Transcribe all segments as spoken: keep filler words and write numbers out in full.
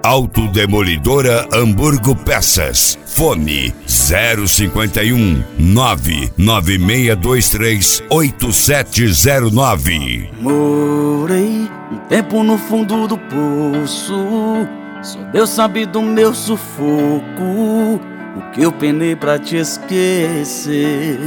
Autodemolidora Hamburgo Peças. Fone zero cinquenta e um, nove nove seis dois três, oito sete zero nove. Morei um tempo no fundo do poço, só Deus sabe do meu sufoco, o que eu penei pra te esquecer.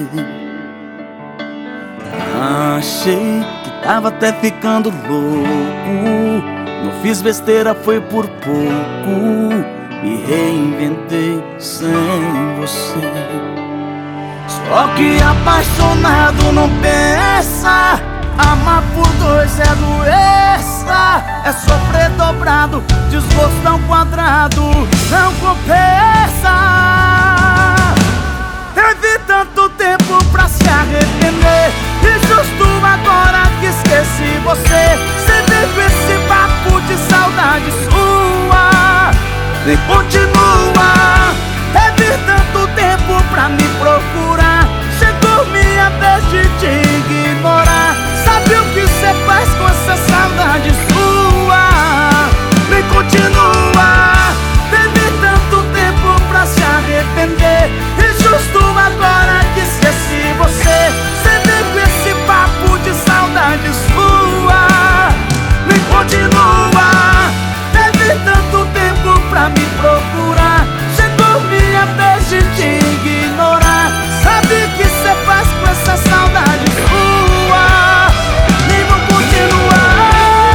Achei que tava até ficando louco, não fiz besteira, foi por pouco, me reinventei sem você. Só que apaixonado não pensa, amar por dois é doença, é sofrer dobrado, desgosto ao quadrado, não compensa. Teve tanto tempo pra se arrepender, e justo agora que esqueci você, sempre com esse papo de saudade sua, nem continua. Teve tanto tempo pra me procurar, chegou minha vez de te ignorar. Sabe o que cê faz com essa saudade sua? Nem continua. Teve tanto tempo pra se arrepender, e justo agora que esqueci você, sempre com esse papo de saudade sua, nem continua. Teve tanto tempo pra me procurar, chegou minha vez de te ignorar. Sabe o que cê faz com essa saudade sua? Nem vou continuar.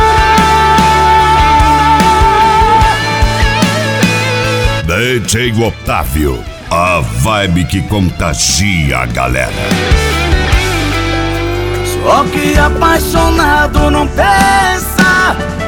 D J Otávio, a vibe que contagia a galera. Só que apaixonado não pensa,